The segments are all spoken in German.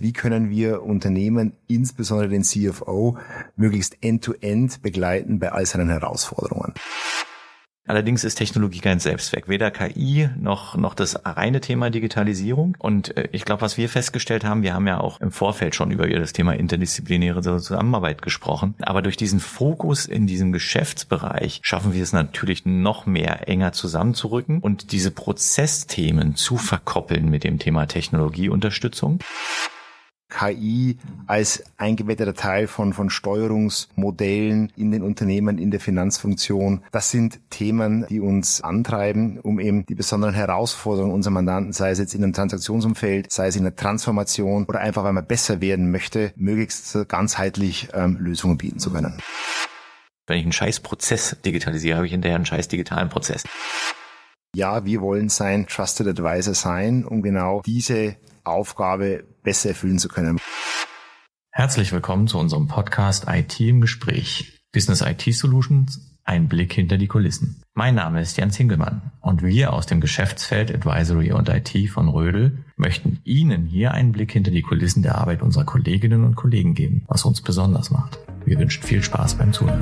wie können wir Unternehmen, insbesondere den CFO, möglichst end-to-end begleiten bei all seinen Herausforderungen. Allerdings ist Technologie kein Selbstzweck, weder KI noch das reine Thema Digitalisierung. Und ich glaube, was wir festgestellt haben, wir haben ja auch im Vorfeld schon über das Thema interdisziplinäre Zusammenarbeit gesprochen. Aber durch diesen Fokus in diesem Geschäftsbereich schaffen wir es natürlich noch mehr enger zusammenzurücken und diese Prozessthemen zu verkoppeln mit dem Thema Technologieunterstützung. KI als eingebetteter Teil von Steuerungsmodellen in den Unternehmen, in der Finanzfunktion. Das sind Themen, die uns antreiben, um eben die besonderen Herausforderungen unserer Mandanten, sei es jetzt in einem Transaktionsumfeld, sei es in der Transformation oder einfach, weil man besser werden möchte, möglichst ganzheitlich Lösungen bieten zu können. Wenn ich einen scheiß Prozess digitalisiere, habe ich hinterher einen scheiß digitalen Prozess. Ja, wir wollen sein Trusted Advisor sein, um genau diese Aufgabe besser erfüllen zu können. Herzlich willkommen zu unserem Podcast IT im Gespräch. Business IT Solutions, ein Blick hinter die Kulissen. Mein Name ist Jens Hingelmann und wir aus dem Geschäftsfeld Advisory und IT von Rödl möchten Ihnen hier einen Blick hinter die Kulissen der Arbeit unserer Kolleginnen und Kollegen geben, was uns besonders macht. Wir wünschen viel Spaß beim Zuhören.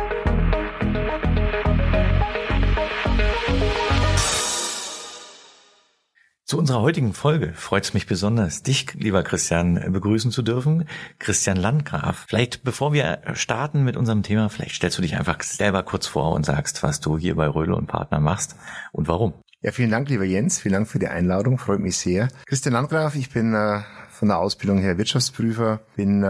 Zu unserer heutigen Folge freut es mich besonders, dich, lieber Christian, begrüßen zu dürfen. Christian Landgraf. Vielleicht, bevor wir starten mit unserem Thema, vielleicht stellst du dich einfach selber kurz vor und sagst, was du hier bei Rödl und Partner machst und warum. Ja, vielen Dank, lieber Jens. Vielen Dank für die Einladung. Freut mich sehr. Christian Landgraf, ich bin von der Ausbildung her Wirtschaftsprüfer, bin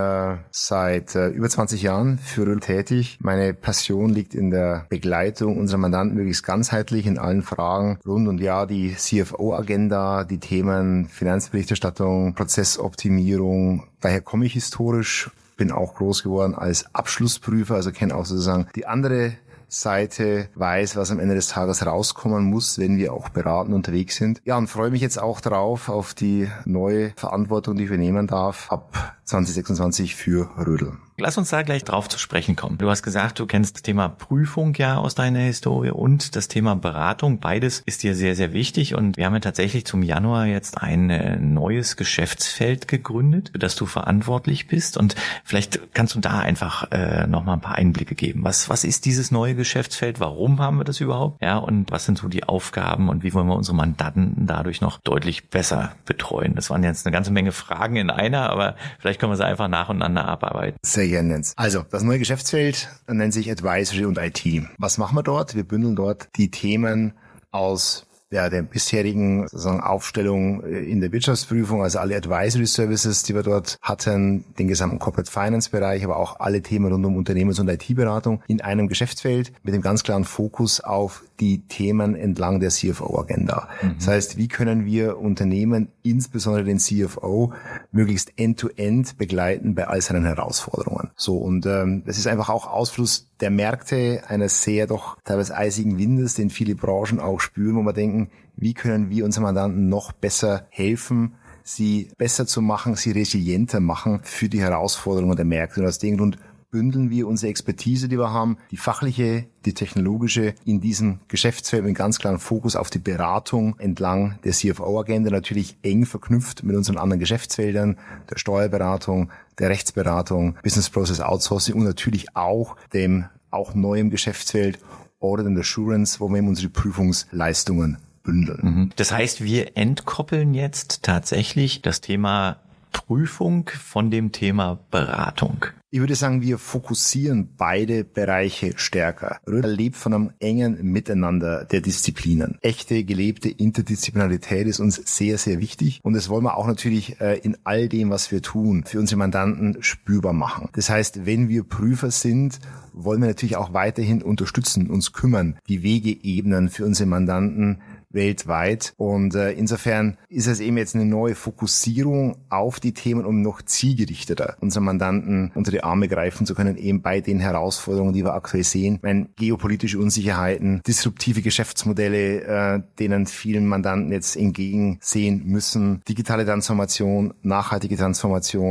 seit über 20 Jahren für Rödl tätig. Meine Passion liegt in der Begleitung unserer Mandanten möglichst ganzheitlich in allen Fragen rund um die CFO-Agenda, die Themen Finanzberichterstattung, Prozessoptimierung. Daher komme ich historisch, bin auch groß geworden als Abschlussprüfer, also kenne auch sozusagen die andere Seite, weiß, was am Ende des Tages rauskommen muss, wenn wir auch beratend unterwegs sind. Ja, und freue mich jetzt auch drauf, auf die neue Verantwortung, die ich übernehmen darf, ab 2026 für Rödl. Lass uns da gleich drauf zu sprechen kommen. Du hast gesagt, du kennst das Thema Prüfung ja aus deiner Historie und das Thema Beratung. Beides ist dir sehr, sehr wichtig und wir haben ja tatsächlich zum Januar jetzt ein neues Geschäftsfeld gegründet, für das du verantwortlich bist und vielleicht kannst du da einfach nochmal ein paar Einblicke geben. Was ist dieses neue Geschäftsfeld? Warum haben wir das überhaupt? Ja, und was sind so die Aufgaben und wie wollen wir unsere Mandanten dadurch noch deutlich besser betreuen? Das waren jetzt eine ganze Menge Fragen in einer, aber vielleicht können wir sie einfach nacheinander abarbeiten. Sehr gerne. Also, das neue Geschäftsfeld nennt sich Advisory und IT. Was machen wir dort? Wir bündeln dort die Themen aus der bisherigen sozusagen Aufstellung in der Wirtschaftsprüfung, also alle Advisory Services, die wir dort hatten, den gesamten Corporate Finance Bereich, aber auch alle Themen rund um Unternehmens- und IT-Beratung in einem Geschäftsfeld mit dem ganz klaren Fokus auf die Themen entlang der CFO-Agenda. Das heißt, wie können wir Unternehmen, insbesondere den CFO, möglichst end-to-end begleiten bei all seinen Herausforderungen. So, und das ist einfach auch Ausfluss der Märkte eines sehr doch teilweise eisigen Windes, den viele Branchen auch spüren, wo wir denken, wie können wir unseren Mandanten noch besser helfen, sie besser zu machen, sie resilienter machen für die Herausforderungen der Märkte. Und aus dem Grund bündeln wir unsere Expertise, die wir haben, die fachliche, die technologische, in diesem Geschäftsfeld mit ganz klaren Fokus auf die Beratung entlang der CFO-Agenda, natürlich eng verknüpft mit unseren anderen Geschäftsfeldern, der Steuerberatung, der Rechtsberatung, Business Process Outsourcing und natürlich auch dem neuen Geschäftsfeld Audit and Assurance, wo wir eben unsere Prüfungsleistungen bündeln. Das heißt, wir entkoppeln jetzt tatsächlich das Thema Prüfung von dem Thema Beratung. Ich würde sagen, wir fokussieren beide Bereiche stärker. Rödl lebt von einem engen Miteinander der Disziplinen. Echte, gelebte Interdisziplinarität ist uns sehr, sehr wichtig. Und das wollen wir auch natürlich in all dem, was wir tun, für unsere Mandanten spürbar machen. Das heißt, wenn wir Prüfer sind, wollen wir natürlich auch weiterhin unterstützen, uns kümmern, die Wege ebnen für unsere Mandanten weltweit. Und insofern ist es eben jetzt eine neue Fokussierung auf die Themen, um noch zielgerichteter unseren Mandanten unter die Arme greifen zu können, eben bei den Herausforderungen, die wir aktuell sehen. Ich meine, geopolitische Unsicherheiten, disruptive Geschäftsmodelle, denen vielen Mandanten jetzt entgegensehen müssen, digitale Transformation, nachhaltige Transformation,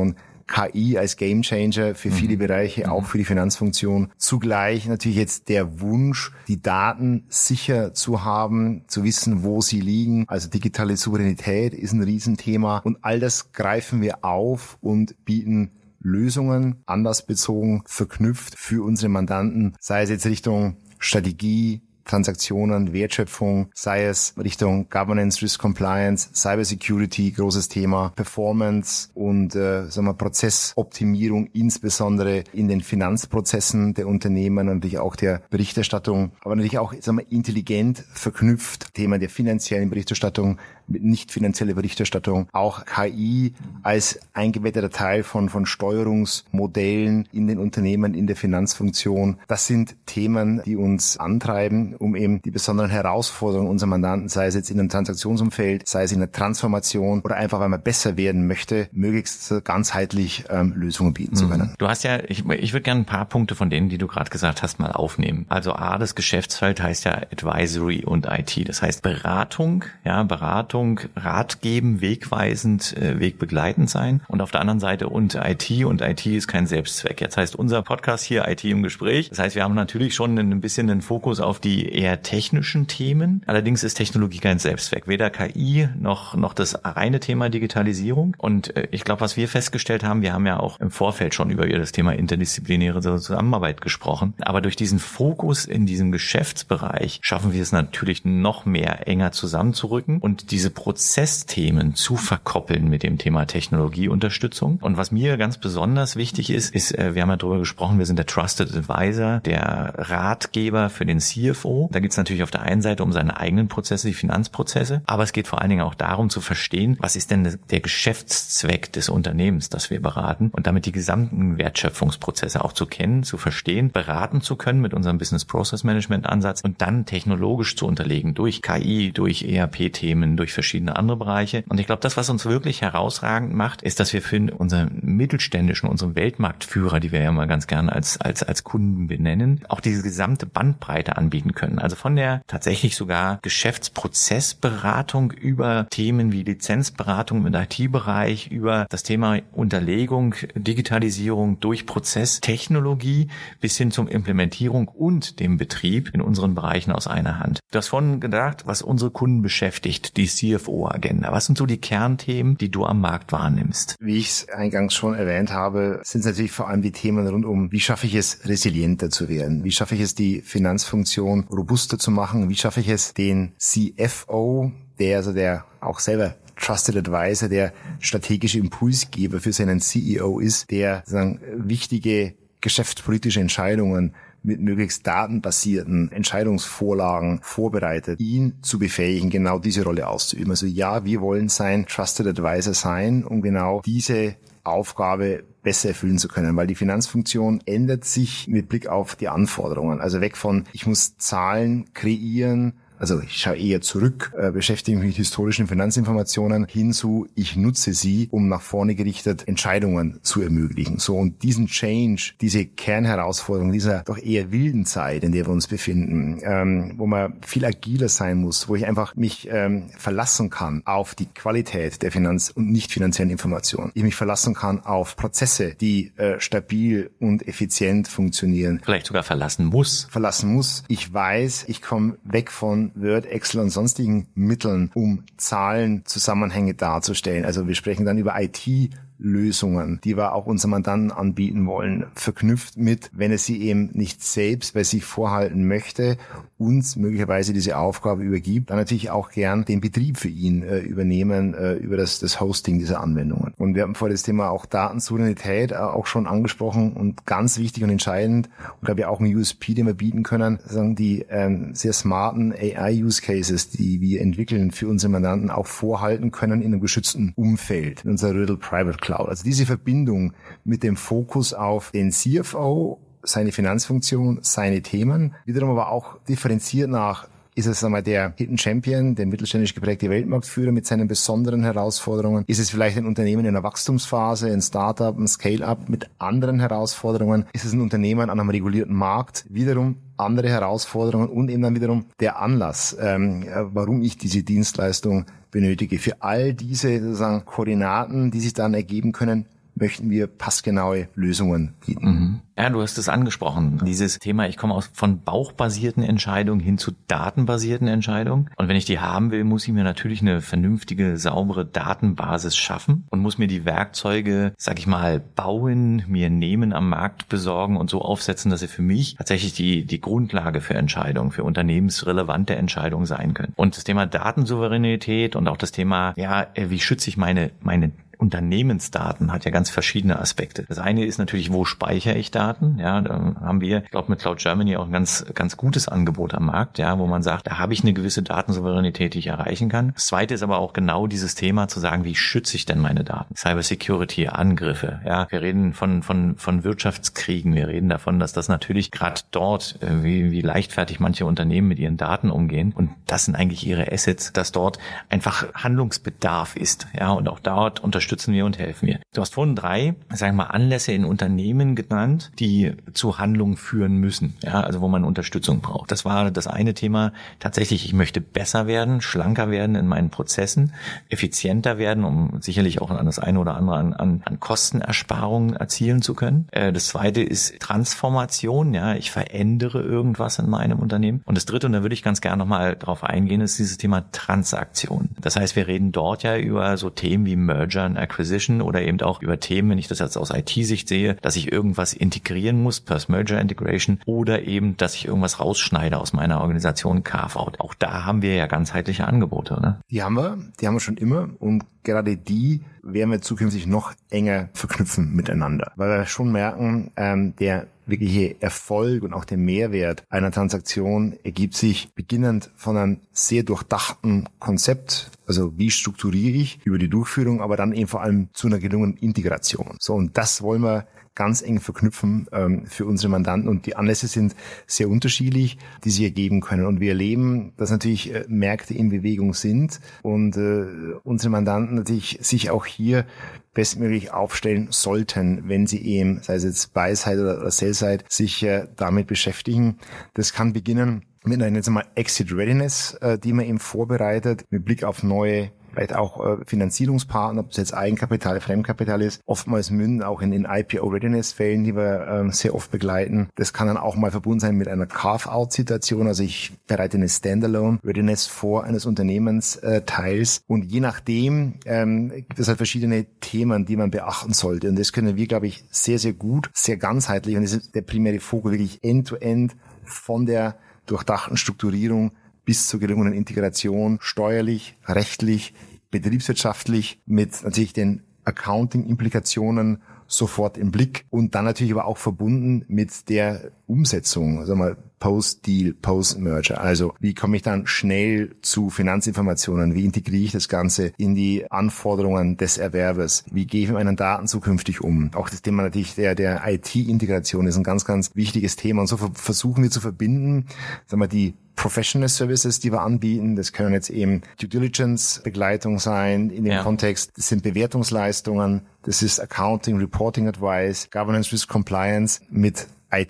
KI als Gamechanger für viele Bereiche, auch für die Finanzfunktion. Zugleich natürlich jetzt der Wunsch, die Daten sicher zu haben, zu wissen, wo sie liegen. Also digitale Souveränität ist ein Riesenthema. Und all das greifen wir auf und bieten Lösungen, anlassbezogen, verknüpft für unsere Mandanten, sei es jetzt Richtung Strategie, Transaktionen, Wertschöpfung, sei es Richtung Governance, Risk Compliance, Cybersecurity, großes Thema, Performance und Prozessoptimierung, insbesondere in den Finanzprozessen der Unternehmen und natürlich auch der Berichterstattung, aber natürlich auch intelligent verknüpft, Thema der finanziellen Berichterstattung mit nicht finanzieller Berichterstattung, auch KI als eingebetteter Teil von Steuerungsmodellen in den Unternehmen, in der Finanzfunktion. Das sind Themen, die uns antreiben, um eben die besonderen Herausforderungen unserer Mandanten, sei es jetzt in einem Transaktionsumfeld, sei es in der Transformation oder einfach, weil man besser werden möchte, möglichst ganzheitlich Lösungen bieten zu können. Du hast ja, ich würde gerne ein paar Punkte von denen, die du gerade gesagt hast, mal aufnehmen. Also das Geschäftsfeld heißt ja Advisory und IT. Das heißt Beratung, Rat geben, wegweisend, wegbegleitend sein. Und auf der anderen Seite und IT ist kein Selbstzweck. Jetzt heißt unser Podcast hier IT im Gespräch. Das heißt, wir haben natürlich schon ein bisschen den Fokus auf die eher technischen Themen. Allerdings ist Technologie kein Selbstzweck. Weder KI noch das reine Thema Digitalisierung. Und ich glaube, was wir festgestellt haben, wir haben ja auch im Vorfeld schon über das Thema interdisziplinäre Zusammenarbeit gesprochen. Aber durch diesen Fokus in diesem Geschäftsbereich schaffen wir es natürlich noch mehr enger zusammenzurücken und diese Prozessthemen zu verkoppeln mit dem Thema Technologieunterstützung. Und was mir ganz besonders wichtig ist, wir haben ja darüber gesprochen, wir sind der Trusted Advisor, der Ratgeber für den CFO. Da geht es natürlich auf der einen Seite um seine eigenen Prozesse, die Finanzprozesse, aber es geht vor allen Dingen auch darum zu verstehen, was ist denn der Geschäftszweck des Unternehmens, das wir beraten und damit die gesamten Wertschöpfungsprozesse auch zu kennen, zu verstehen, beraten zu können mit unserem Business Process Management Ansatz und dann technologisch zu unterlegen durch KI, durch ERP-Themen, durch verschiedene andere Bereiche. Und ich glaube, das, was uns wirklich herausragend macht, ist, dass wir für unseren mittelständischen, unseren Weltmarktführer, die wir ja mal ganz gerne als Kunden benennen, auch diese gesamte Bandbreite anbieten können. Also von der tatsächlich sogar Geschäftsprozessberatung über Themen wie Lizenzberatung im IT-Bereich, über das Thema Unterlegung, Digitalisierung durch Prozesstechnologie bis hin zur Implementierung und dem Betrieb in unseren Bereichen aus einer Hand. Du hast vorhin gedacht, was unsere Kunden beschäftigt, die CFO-Agenda. Was sind so die Kernthemen, die du am Markt wahrnimmst? Wie ich es eingangs schon erwähnt habe, sind es natürlich vor allem die Themen rund um, wie schaffe ich es, resilienter zu werden? Wie schaffe ich es, die Finanzfunktion robuster zu machen? Wie schaffe ich es, den CFO, der auch selber Trusted Advisor, der strategische Impulsgeber für seinen CEO ist, der wichtige geschäftspolitische Entscheidungen mit möglichst datenbasierten Entscheidungsvorlagen vorbereitet, ihn zu befähigen, genau diese Rolle auszuüben. Also ja, wir wollen sein Trusted Advisor sein, um genau diese Aufgabe besser erfüllen zu können, weil die Finanzfunktion ändert sich mit Blick auf die Anforderungen. Also weg von, ich muss Zahlen kreieren, also ich schaue eher zurück, beschäftige mich mit historischen Finanzinformationen hin zu, ich nutze sie, um nach vorne gerichtet Entscheidungen zu ermöglichen. So, und diesen Change, diese Kernherausforderung dieser doch eher wilden Zeit, in der wir uns befinden, wo man viel agiler sein muss, wo ich einfach mich verlassen kann auf die Qualität der Finanz- und nicht finanziellen Informationen. Ich mich verlassen kann auf Prozesse, die stabil und effizient funktionieren. Vielleicht sogar verlassen muss. Ich weiß, ich komme weg von Word, Excel und sonstigen Mitteln, um Zahlen, Zusammenhänge darzustellen. Also wir sprechen dann über IT-Lösungen, die wir auch unseren Mandanten anbieten wollen, verknüpft mit, wenn er sie eben nicht selbst bei sich vorhalten möchte, uns möglicherweise diese Aufgabe übergibt, dann natürlich auch gern den Betrieb für ihn übernehmen über das Hosting dieser Anwendungen. Und wir haben vorher das Thema auch Datensouveränität auch schon angesprochen und ganz wichtig und entscheidend und glaube ich auch ein USP, den wir bieten können, sagen die sehr smarten AI-Use-Cases, die wir entwickeln für unsere Mandanten auch vorhalten können in einem geschützten Umfeld, in unserer Riddle Private Cloud. Also diese Verbindung mit dem Fokus auf den CFO, seine Finanzfunktion, seine Themen, wiederum aber auch differenziert nach, ist es der Hidden Champion, der mittelständisch geprägte Weltmarktführer mit seinen besonderen Herausforderungen? Ist es vielleicht ein Unternehmen in einer Wachstumsphase, ein Startup, ein Scale-up mit anderen Herausforderungen? Ist es ein Unternehmen an einem regulierten Markt? Wiederum andere Herausforderungen und eben dann wiederum der Anlass, warum ich diese Dienstleistung benötige. Für all diese sozusagen Koordinaten, die sich dann ergeben können, möchten wir passgenaue Lösungen bieten. Ja, du hast es angesprochen, dieses Thema, ich komme von bauchbasierten Entscheidungen hin zu datenbasierten Entscheidungen. Und wenn ich die haben will, muss ich mir natürlich eine vernünftige, saubere Datenbasis schaffen und muss mir die Werkzeuge, sag ich mal, bauen, mir nehmen, am Markt besorgen und so aufsetzen, dass sie für mich tatsächlich die Grundlage für Entscheidungen, für unternehmensrelevante Entscheidungen sein können. Und das Thema Datensouveränität und auch das Thema, wie schütze ich meine Unternehmensdaten hat ja ganz verschiedene Aspekte. Das eine ist natürlich, wo speichere ich Daten? Ja, da haben wir, ich glaube, mit Cloud Germany auch ein ganz gutes Angebot am Markt, ja, wo man sagt, da habe ich eine gewisse Datensouveränität, die ich erreichen kann. Das zweite ist aber auch genau dieses Thema zu sagen, wie schütze ich denn meine Daten? Cybersecurity, Angriffe, ja. Wir reden von Wirtschaftskriegen. Wir reden davon, dass das natürlich gerade dort, wie leichtfertig manche Unternehmen mit ihren Daten umgehen. Und das sind eigentlich ihre Assets, dass dort einfach Handlungsbedarf ist, ja. Und auch dort unterstützen wir und helfen wir. Du hast vorhin 3, sagen wir mal, Anlässe in Unternehmen genannt, die zu Handlungen führen müssen, ja, also wo man Unterstützung braucht. Das war das eine Thema. Tatsächlich, ich möchte besser werden, schlanker werden in meinen Prozessen, effizienter werden, um sicherlich auch an das eine oder andere an Kostenersparungen erzielen zu können. Das zweite ist Transformation, ja, ich verändere irgendwas in meinem Unternehmen. Und das dritte, und da würde ich ganz gerne nochmal drauf eingehen, ist dieses Thema Transaktion. Das heißt, wir reden dort ja über so Themen wie Merger and Acquisition oder eben auch über Themen, wenn ich das jetzt aus IT-Sicht sehe, dass ich irgendwas integrieren muss, Post-Merger Integration, oder eben, dass ich irgendwas rausschneide aus meiner Organisation, Carve-out. Auch da haben wir ja ganzheitliche Angebote, ne? Die haben wir schon immer, und gerade die werden wir zukünftig noch enger verknüpfen miteinander, weil wir schon merken, der wirkliche Erfolg und auch der Mehrwert einer Transaktion ergibt sich beginnend von einem sehr durchdachten Konzept, also wie strukturiere ich über die Durchführung, aber dann eben vor allem zu einer gelungenen Integration. So, und das wollen wir ganz eng verknüpfen für unsere Mandanten, und die Anlässe sind sehr unterschiedlich, die sich ergeben können. Und wir erleben, dass natürlich Märkte in Bewegung sind und unsere Mandanten natürlich sich auch hier bestmöglich aufstellen sollten, wenn sie eben, sei es jetzt Buy-Side oder Sell-Side, sich damit beschäftigen. Das kann beginnen mit einer, jetzt mal, Exit Readiness, die man eben vorbereitet, mit Blick auf neue, vielleicht auch Finanzierungspartner, ob es jetzt Eigenkapital, Fremdkapital ist, oftmals münden auch in IPO-Readiness-Fällen, die wir sehr oft begleiten. Das kann dann auch mal verbunden sein mit einer Carve-out-Situation, also ich bereite eine Standalone-Readiness vor eines Unternehmensteils, und je nachdem gibt es halt verschiedene Themen, die man beachten sollte, und das können wir, glaube ich, sehr, sehr gut, sehr ganzheitlich, und das ist der primäre Fokus, wirklich End-to-End von der durchdachten Strukturierung bis zur gelungenen Integration, steuerlich, rechtlich, betriebswirtschaftlich, mit natürlich den Accounting-Implikationen sofort im Blick, und dann natürlich aber auch verbunden mit der Umsetzung, sagen wir mal, Post-Deal, Post-Merger. Also wie komme ich dann schnell zu Finanzinformationen? Wie integriere ich das Ganze in die Anforderungen des Erwerbers? Wie gehe ich mit meinen Daten zukünftig um? Auch das Thema natürlich der IT-Integration ist ein ganz, ganz wichtiges Thema. Und so versuchen wir zu verbinden, sagen wir, die Professional Services, die wir anbieten. Das können jetzt eben Due Diligence Begleitung sein in dem Kontext. Das sind Bewertungsleistungen. Das ist Accounting, Reporting Advice, Governance, Risk, Compliance mit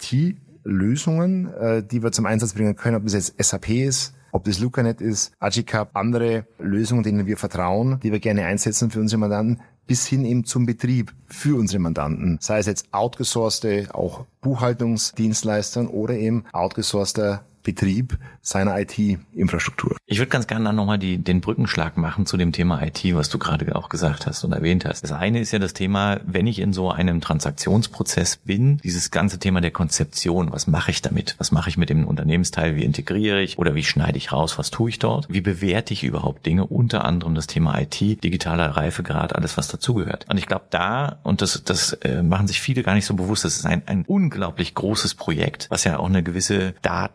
IT-Lösungen, die wir zum Einsatz bringen können, ob das jetzt SAP ist, ob das LucaNet ist, Agicap, andere Lösungen, denen wir vertrauen, die wir gerne einsetzen für unsere Mandanten, bis hin eben zum Betrieb für unsere Mandanten. Sei es jetzt outgesourcete, auch Buchhaltungsdienstleistern, oder eben outgesourceter Betrieb seiner IT-Infrastruktur. Ich würde ganz gerne dann nochmal den Brückenschlag machen zu dem Thema IT, was du gerade auch gesagt hast und erwähnt hast. Das eine ist ja das Thema, wenn ich in so einem Transaktionsprozess bin, dieses ganze Thema der Konzeption, was mache ich damit? Was mache ich mit dem Unternehmensteil? Wie integriere ich oder wie schneide ich raus? Was tue ich dort? Wie bewerte ich überhaupt Dinge? Unter anderem das Thema IT, digitaler Reifegrad, alles was dazugehört. Und ich glaube und das machen sich viele gar nicht so bewusst, das ist ein unglaublich großes Projekt, was ja auch eine gewisse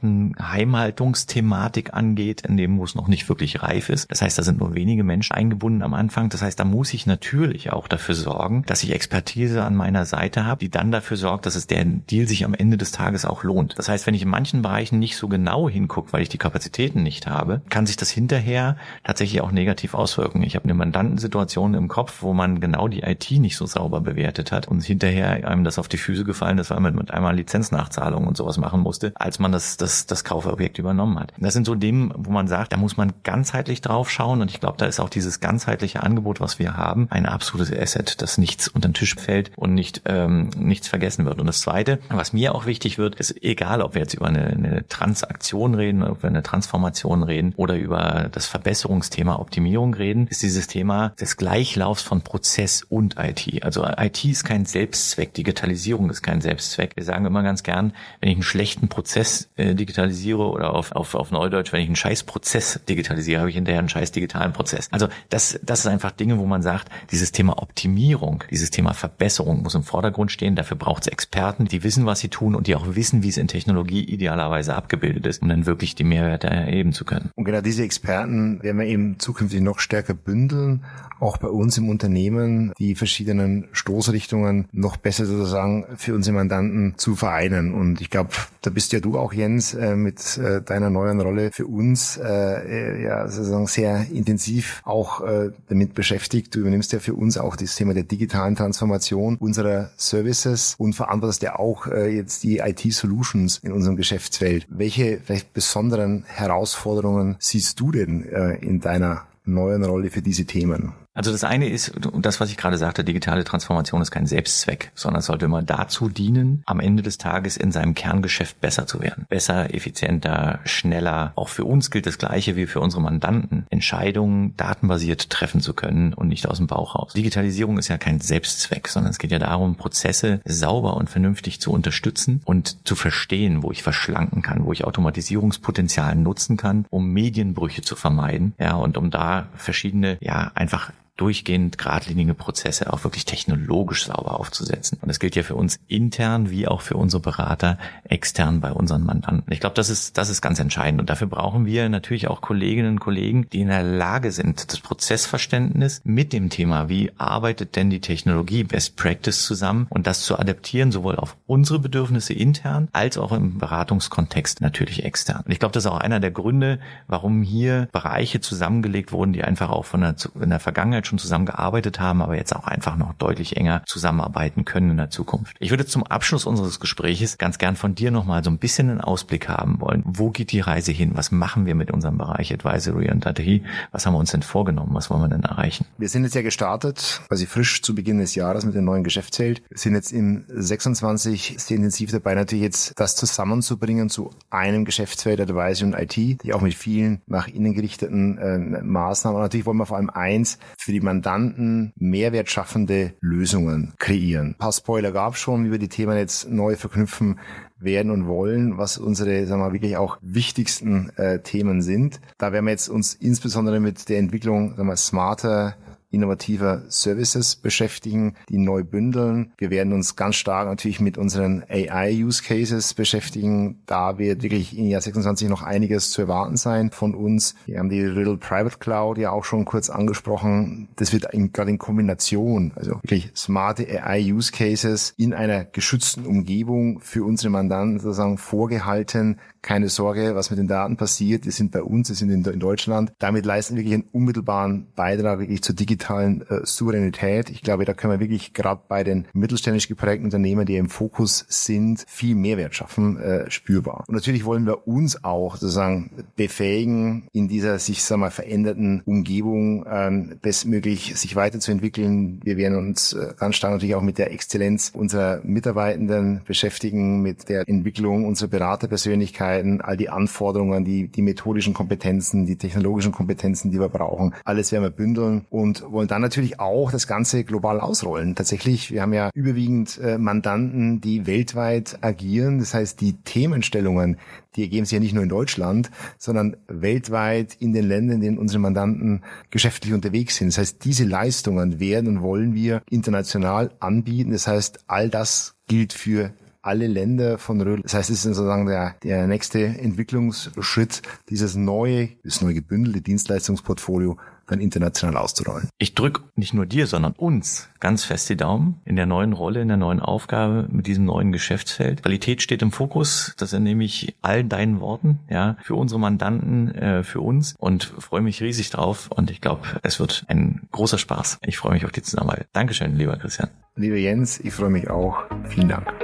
Datenheimhaltungsthematik angeht, in dem, wo es noch nicht wirklich reif ist. Das heißt, da sind nur wenige Menschen eingebunden am Anfang. Das heißt, da muss ich natürlich auch dafür sorgen, dass ich Expertise an meiner Seite habe, die dann dafür sorgt, dass der Deal sich am Ende des Tages auch lohnt. Das heißt, wenn ich in manchen Bereichen nicht so genau hingucke, weil ich die Kapazitäten nicht habe, kann sich das hinterher tatsächlich auch negativ auswirken. Ich habe eine Mandantensituation im Kopf, wo man genau die IT nicht so sauber bewertet hat und hinterher einem das auf die Füße gefallen ist, weil man mit einmal Lizenznachzahlungen und sowas machen musste, als man das Kaufobjekt übernommen hat. Das sind so Themen, wo man sagt, da muss man ganzheitlich drauf schauen und ich glaube, da ist auch dieses ganzheitliche Angebot, was wir haben, ein absolutes Asset, das nichts unter den Tisch fällt und nichts vergessen wird. Und das Zweite, was mir auch wichtig wird, ist egal, ob wir jetzt über eine Transaktion reden, ob wir eine Transformation reden oder über das Verbesserungsthema Optimierung reden, ist dieses Thema des Gleichlaufs von Prozess und IT. Also IT ist kein Selbstzweck, Digitalisierung ist kein Selbstzweck. Wir sagen immer ganz gern, wenn ich einen schlechten Prozess digitalisiere oder auf Neudeutsch, wenn ich einen scheiß Prozess digitalisiere, habe ich hinterher einen scheiß digitalen Prozess. Also das ist einfach Dinge, wo man sagt, dieses Thema Optimierung, dieses Thema Verbesserung muss im Vordergrund stehen. Dafür braucht es Experten, die wissen, was sie tun und die auch wissen, wie es in Technologie idealerweise abgebildet ist, um dann wirklich die Mehrwerte erheben zu können. Und genau diese Experten werden wir eben zukünftig noch stärker bündeln, auch bei uns im Unternehmen die verschiedenen Stoßrichtungen noch besser sozusagen für unsere Mandanten zu vereinen. Und ich glaube, da bist ja du auch, Jens, mit deiner neuen Rolle für uns sozusagen sehr intensiv auch damit beschäftigt. Du übernimmst ja für uns auch das Thema der digitalen Transformation unserer Services und verantwortest ja auch jetzt die IT-Solutions in unserem Geschäftsfeld. Welche vielleicht besonderen Herausforderungen siehst du denn in deiner neuen Rolle für diese Themen? Also das eine ist, das, was ich gerade sagte, digitale Transformation ist kein Selbstzweck, sondern es sollte immer dazu dienen, am Ende des Tages in seinem Kerngeschäft besser zu werden. Besser, effizienter, schneller. Auch für uns gilt das Gleiche wie für unsere Mandanten. Entscheidungen datenbasiert treffen zu können und nicht aus dem Bauch raus. Digitalisierung ist ja kein Selbstzweck, sondern es geht ja darum, Prozesse sauber und vernünftig zu unterstützen und zu verstehen, wo ich verschlanken kann, wo ich Automatisierungspotenzial nutzen kann, um Medienbrüche zu vermeiden, ja, und um da verschiedene, einfach durchgehend geradlinige Prozesse auch wirklich technologisch sauber aufzusetzen. Und das gilt ja für uns intern wie auch für unsere Berater extern bei unseren Mandanten. Ich glaube, das ist ganz entscheidend. Und dafür brauchen wir natürlich auch Kolleginnen und Kollegen, die in der Lage sind, das Prozessverständnis mit dem Thema, wie arbeitet denn die Technologie Best Practice zusammen und das zu adaptieren, sowohl auf unsere Bedürfnisse intern als auch im Beratungskontext natürlich extern. Und ich glaube, das ist auch einer der Gründe, warum hier Bereiche zusammengelegt wurden, die einfach auch in der Vergangenheit schon zusammengearbeitet haben, aber jetzt auch einfach noch deutlich enger zusammenarbeiten können in der Zukunft. Ich würde zum Abschluss unseres Gespräches ganz gern von dir nochmal so ein bisschen einen Ausblick haben wollen. Wo geht die Reise hin? Was machen wir mit unserem Bereich Advisory und IT? Was haben wir uns denn vorgenommen? Was wollen wir denn erreichen? Wir sind jetzt ja gestartet, quasi frisch zu Beginn des Jahres mit dem neuen Geschäftsfeld. Wir sind jetzt im 26 sehr intensiv dabei, natürlich jetzt das zusammenzubringen zu einem Geschäftsfeld Advisory und IT, die auch mit vielen nach innen gerichteten Maßnahmen. Und natürlich wollen wir vor allem eins, für die Mandanten mehrwert schaffende Lösungen kreieren. Ein paar Spoiler gab es schon, wie wir die Themen jetzt neu verknüpfen werden und wollen, was unsere, sagen wir mal, wirklich auch wichtigsten Themen sind. Da werden wir jetzt uns insbesondere mit der Entwicklung, sagen wir mal, smarter, innovativer Services beschäftigen, die neu bündeln. Wir werden uns ganz stark natürlich mit unseren AI-Use-Cases beschäftigen. Da wird wirklich im Jahr 26 noch einiges zu erwarten sein von uns. Wir haben die Riddle Private Cloud ja auch schon kurz angesprochen. Das wird gerade in Kombination, also wirklich smarte AI-Use-Cases in einer geschützten Umgebung für unsere Mandanten sozusagen vorgehalten. Keine Sorge, was mit den Daten passiert. Die sind bei uns, die sind in Deutschland. Damit leisten wir wirklich einen unmittelbaren Beitrag wirklich zur digitalen Souveränität. Ich glaube, da können wir wirklich gerade bei den mittelständisch geprägten Unternehmen, die im Fokus sind, viel Mehrwert schaffen, spürbar. Und natürlich wollen wir uns auch sozusagen befähigen, in dieser sich, sagen wir mal, veränderten Umgebung bestmöglich sich weiterzuentwickeln. Wir werden uns ganz stark natürlich auch mit der Exzellenz unserer Mitarbeitenden beschäftigen, mit der Entwicklung unserer Beraterpersönlichkeit, all die Anforderungen, die methodischen Kompetenzen, die technologischen Kompetenzen, die wir brauchen. Alles werden wir bündeln und wollen dann natürlich auch das Ganze global ausrollen. Tatsächlich, wir haben ja überwiegend Mandanten, die weltweit agieren. Das heißt, die Themenstellungen, die ergeben sich ja nicht nur in Deutschland, sondern weltweit in den Ländern, in denen unsere Mandanten geschäftlich unterwegs sind. Das heißt, diese Leistungen werden und wollen wir international anbieten. Das heißt, all das gilt für alle Länder von Riddle. Das heißt, es ist sozusagen der nächste Entwicklungsschritt, das neu gebündelte Dienstleistungsportfolio dann international auszurollen. Ich drücke nicht nur dir, sondern uns ganz fest die Daumen in der neuen Rolle, in der neuen Aufgabe mit diesem neuen Geschäftsfeld. Qualität steht im Fokus, das entnehme ich all deinen Worten, ja, für unsere Mandanten, für uns und freue mich riesig drauf und ich glaube, es wird ein großer Spaß. Ich freue mich auf die Zusammenarbeit. Dankeschön, lieber Christian. Lieber Jens, ich freue mich auch. Vielen Dank.